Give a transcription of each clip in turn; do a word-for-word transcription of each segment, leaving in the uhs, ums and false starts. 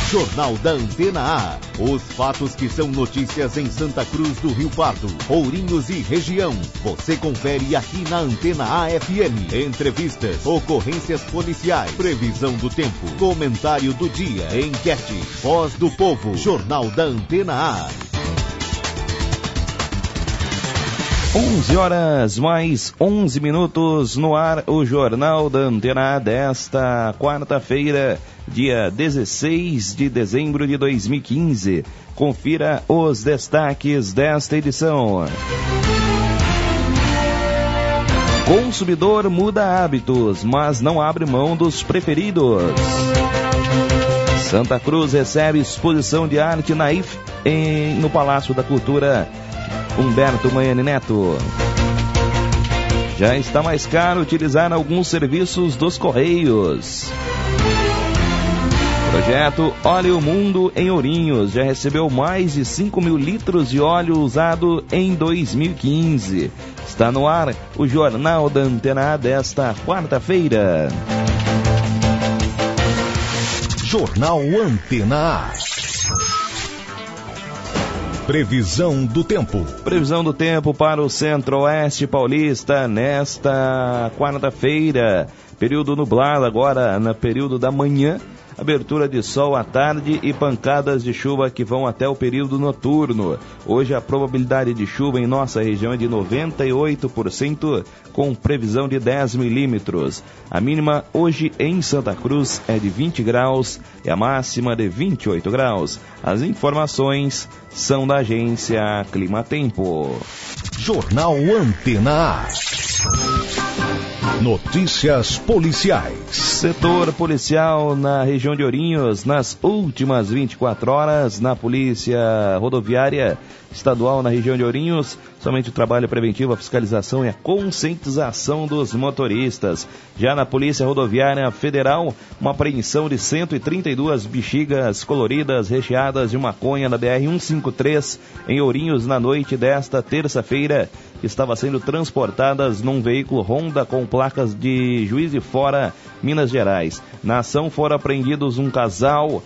Jornal da Antena A. Os fatos que são notícias em Santa Cruz do Rio Pardo, Ourinhos e região. Você confere aqui na Antena A F M. Entrevistas, ocorrências policiais, previsão do tempo, comentário do dia, enquete, voz do povo. Jornal da Antena A. onze horas mais onze minutos no ar, o Jornal da Antena A desta quarta-feira, dia dezesseis de dezembro de dois mil e quinze. Confira os destaques desta edição. Consumidor muda hábitos, mas não abre mão dos preferidos. Santa Cruz recebe exposição de arte naif em, no Palácio da Cultura Humberto Manhani Neto. Já está mais caro utilizar alguns serviços dos Correios. Projeto Olhe o Mundo em Ourinhos já recebeu mais de cinco mil litros de óleo usado em dois mil e quinze. Está no ar o Jornal da Antena A desta quarta-feira. Jornal Antena A. Previsão do tempo. Previsão do tempo para o Centro-Oeste Paulista nesta quarta-feira. Período nublado agora no período da manhã. Abertura de sol à tarde e pancadas de chuva que vão até o período noturno. Hoje a probabilidade de chuva em nossa região é de noventa e oito por cento, com previsão de dez milímetros. A mínima hoje em Santa Cruz é de vinte graus e a máxima de vinte e oito graus. As informações são da agência Climatempo. Jornal Antena A. Notícias policiais. Setor policial na região de Ourinhos, nas últimas vinte e quatro horas, na Polícia Rodoviária Estadual na região de Ourinhos, somente o trabalho preventivo, a fiscalização e a conscientização dos motoristas. Já na Polícia Rodoviária Federal, uma apreensão de cento e trinta e duas bexigas coloridas recheadas de maconha na B R cento e cinquenta e três em Ourinhos na noite desta terça-feira, que estava sendo transportadas num veículo Honda com placas de Juiz de Fora, Minas Gerais. Na ação foram apreendidos um casal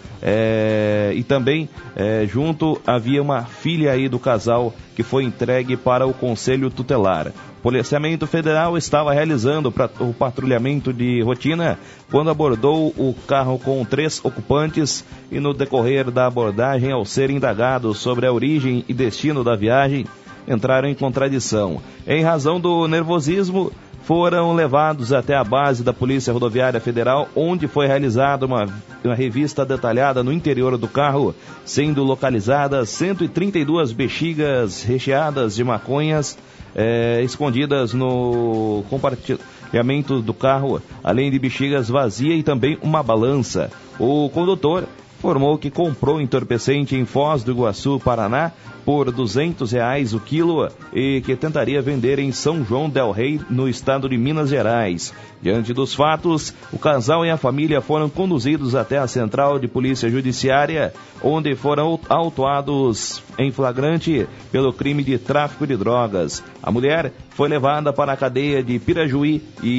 é, e também é, junto havia uma filha aí do casal que foi entregue para o Conselho Tutelar. O Policiamento Federal estava realizando o patrulhamento de rotina quando abordou o carro com três ocupantes e no decorrer da abordagem, ao ser indagados sobre a origem e destino da viagem, entraram em contradição. Em razão do nervosismo, foram levados até a base da Polícia Rodoviária Federal, onde foi realizada uma, uma revista detalhada no interior do carro, sendo localizadas cento e trinta e duas bexigas recheadas de maconhas eh, escondidas no compartilhamento do carro, além de bexigas vazias e também uma balança. O condutor informou que comprou entorpecente em Foz do Iguaçu, Paraná, por duzentos reais o quilo e que tentaria vender em São João del Rei, no estado de Minas Gerais. Diante dos fatos, o casal e a família foram conduzidos até a Central de Polícia Judiciária, onde foram autuados em flagrante pelo crime de tráfico de drogas. A mulher foi levada para a cadeia de Pirajuí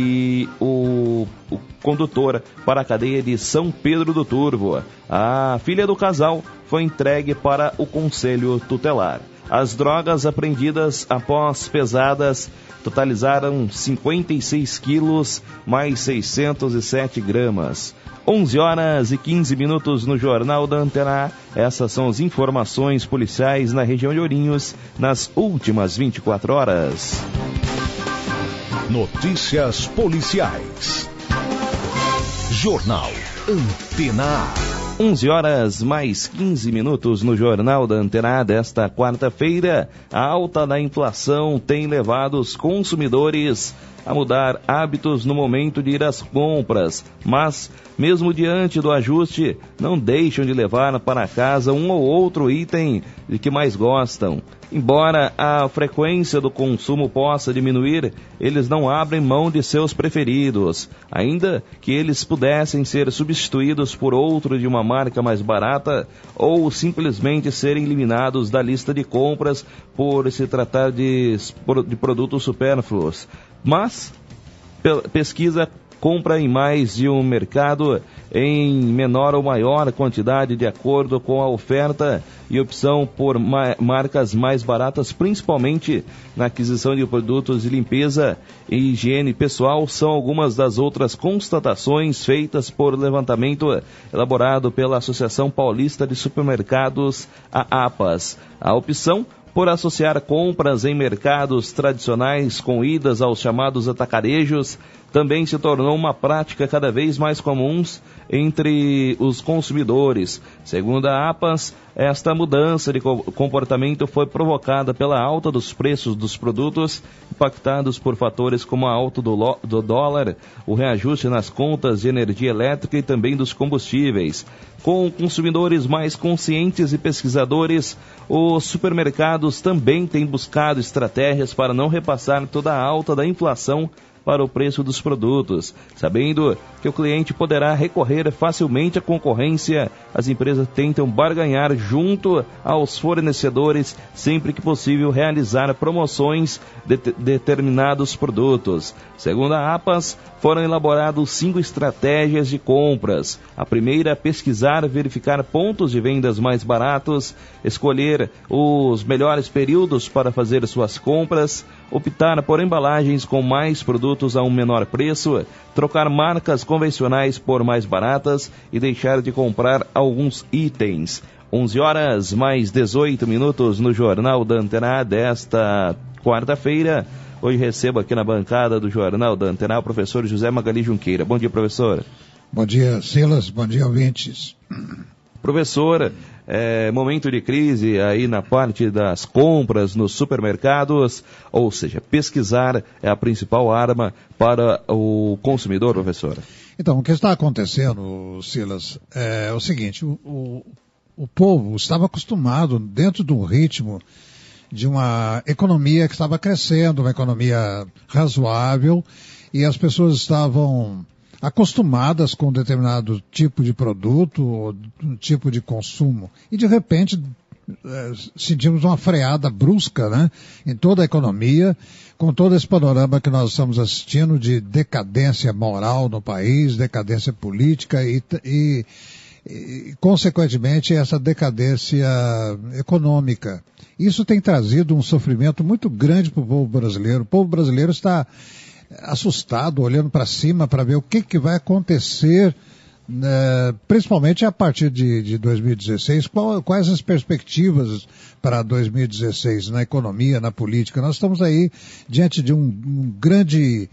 e o, o condutor para a cadeia de São Pedro do Turvo. A filha do casal foi entregue para o Conselho Tutelar. As drogas apreendidas após pesadas totalizaram cinquenta e seis quilos mais seiscentos e sete gramas. onze horas e quinze minutos no Jornal da Antena A. Essas são as informações policiais na região de Ourinhos nas últimas vinte e quatro horas. Notícias policiais. Jornal Antena A. onze horas mais quinze minutos no Jornal da Antena A desta quarta-feira. A alta da inflação tem levado os consumidores a mudar hábitos no momento de ir às compras, mas, mesmo diante do ajuste, não deixam de levar para casa um ou outro item de que mais gostam. Embora a frequência do consumo possa diminuir, eles não abrem mão de seus preferidos, ainda que eles pudessem ser substituídos por outro de uma marca mais barata ou simplesmente serem eliminados da lista de compras por se tratar de, de produtos supérfluos. Mas pesquisa compra em mais de um mercado em menor ou maior quantidade de acordo com a oferta e opção por ma- marcas mais baratas, principalmente na aquisição de produtos de limpeza e higiene pessoal, são algumas das outras constatações feitas por levantamento elaborado pela Associação Paulista de Supermercados, a APAS. A opção por associar compras em mercados tradicionais com idas aos chamados atacarejos também se tornou uma prática cada vez mais comum entre os consumidores. Segundo a APAS, esta mudança de comportamento foi provocada pela alta dos preços dos produtos, impactados por fatores como a alta do, do dólar, o reajuste nas contas de energia elétrica e também dos combustíveis. Com consumidores mais conscientes e pesquisadores, os supermercados também têm buscado estratégias para não repassar toda a alta da inflação para o preço dos produtos. Sabendo que o cliente poderá recorrer facilmente à concorrência, as empresas tentam barganhar junto aos fornecedores sempre que possível realizar promoções de determinados produtos. Segundo a APAS, foram elaboradas cinco estratégias de compras. A primeira é pesquisar, verificar pontos de vendas mais baratos, escolher os melhores períodos para fazer suas compras, optar por embalagens com mais produtos a um menor preço, trocar marcas convencionais por mais baratas e deixar de comprar alguns itens. onze horas mais dezoito minutos no Jornal da Antena A desta quarta-feira. Hoje recebo aqui na bancada do Jornal da Antena A o professor José Magali Junqueira. Bom dia, professor. Bom dia, Silas. Bom dia, ouvintes. Professor, é, momento de crise aí na parte das compras nos supermercados, ou seja, pesquisar é a principal arma para o consumidor, professor? Então, o que está acontecendo, Silas, é o seguinte, o, o, o povo estava acostumado dentro de um ritmo de uma economia que estava crescendo, uma economia razoável, e as pessoas estavam acostumadas com um determinado tipo de produto, ou um tipo de consumo. E de repente é, sentimos uma freada brusca, né, em toda a economia, com todo esse panorama que nós estamos assistindo de decadência moral no país, decadência política e, e, e consequentemente, essa decadência econômica. Isso tem trazido um sofrimento muito grande para o povo brasileiro. O povo brasileiro está assustado, olhando para cima para ver o que, que vai acontecer, né, principalmente a partir de, de dois mil e dezesseis, qual, quais as perspectivas para dois mil e dezesseis na economia, na política. Nós estamos aí diante de um, um grande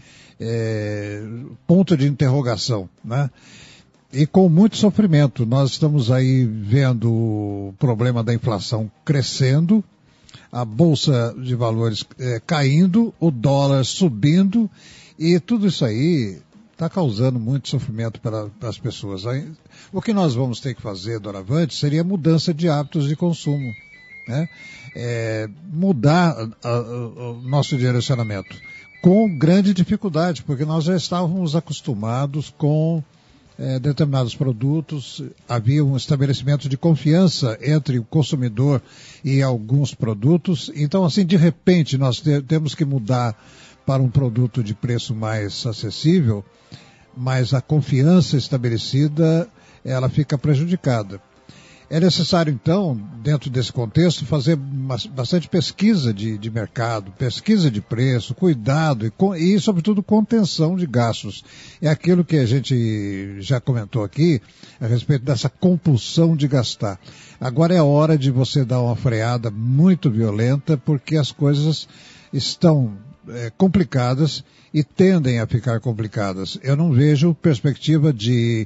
é, ponto de interrogação, né? E com muito sofrimento. Nós estamos aí vendo o problema da inflação crescendo, a bolsa de valores é, caindo, o dólar subindo, e tudo isso aí está causando muito sofrimento para, para as pessoas. Aí, o que nós vamos ter que fazer doravante seria mudança de hábitos de consumo, né? É, mudar a, a, o nosso direcionamento, com grande dificuldade, porque nós já estávamos acostumados com É, determinados produtos, havia um estabelecimento de confiança entre o consumidor e alguns produtos. Então, assim, de repente, nós te- temos que mudar para um produto de preço mais acessível, mas a confiança estabelecida, ela fica prejudicada. É necessário, então, dentro desse contexto, fazer uma, bastante pesquisa de, de mercado, pesquisa de preço, cuidado e, e, sobretudo, contenção de gastos. É aquilo que a gente já comentou aqui a respeito dessa compulsão de gastar. Agora é a hora de você dar uma freada muito violenta, porque as coisas estão é, complicadas e tendem a ficar complicadas. Eu não vejo perspectiva de,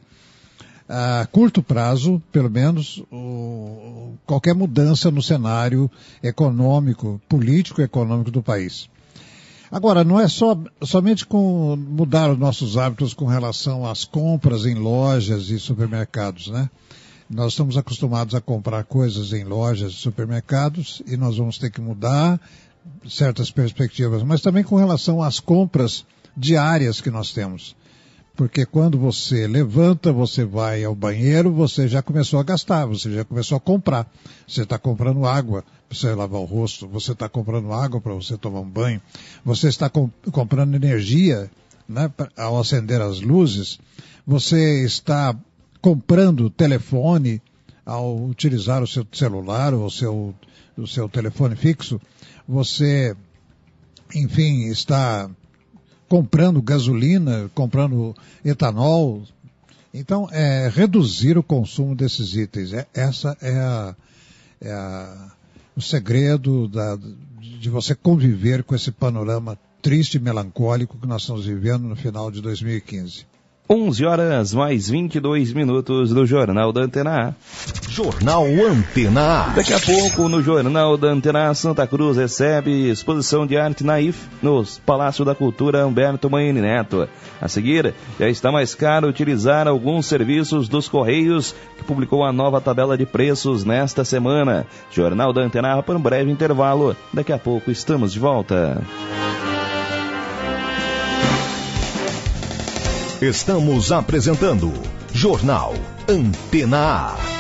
a curto prazo, pelo menos, o, qualquer mudança no cenário econômico, político e econômico do país. Agora, não é só, somente com mudar os nossos hábitos com relação às compras em lojas e supermercados, né? Nós estamos acostumados a comprar coisas em lojas e supermercados e nós vamos ter que mudar certas perspectivas, mas também com relação às compras diárias que nós temos. Porque quando você levanta, você vai ao banheiro, você já começou a gastar, você já começou a comprar. Você está comprando água para você lavar o rosto, você está comprando água para você tomar um banho, você está com, comprando energia né, ao acender as luzes, você está comprando telefone ao utilizar o seu celular ou o seu, o seu telefone fixo, você, enfim, está comprando gasolina, comprando etanol. Então, é reduzir o consumo desses itens. É, essa é, a, é a, o segredo da, de você conviver com esse panorama triste e melancólico que nós estamos vivendo no final de dois mil e quinze. onze horas mais vinte e dois minutos do Jornal da Antena A. Jornal Antena A. Daqui a pouco, no Jornal da Antena A, Santa Cruz recebe exposição de arte naif nos Palácio da Cultura Humberto Maine Neto. A seguir, já está mais caro utilizar alguns serviços dos Correios, que publicou a nova tabela de preços nesta semana. Jornal da Antena A para um breve intervalo. Daqui a pouco estamos de volta. Estamos apresentando Jornal Antena A.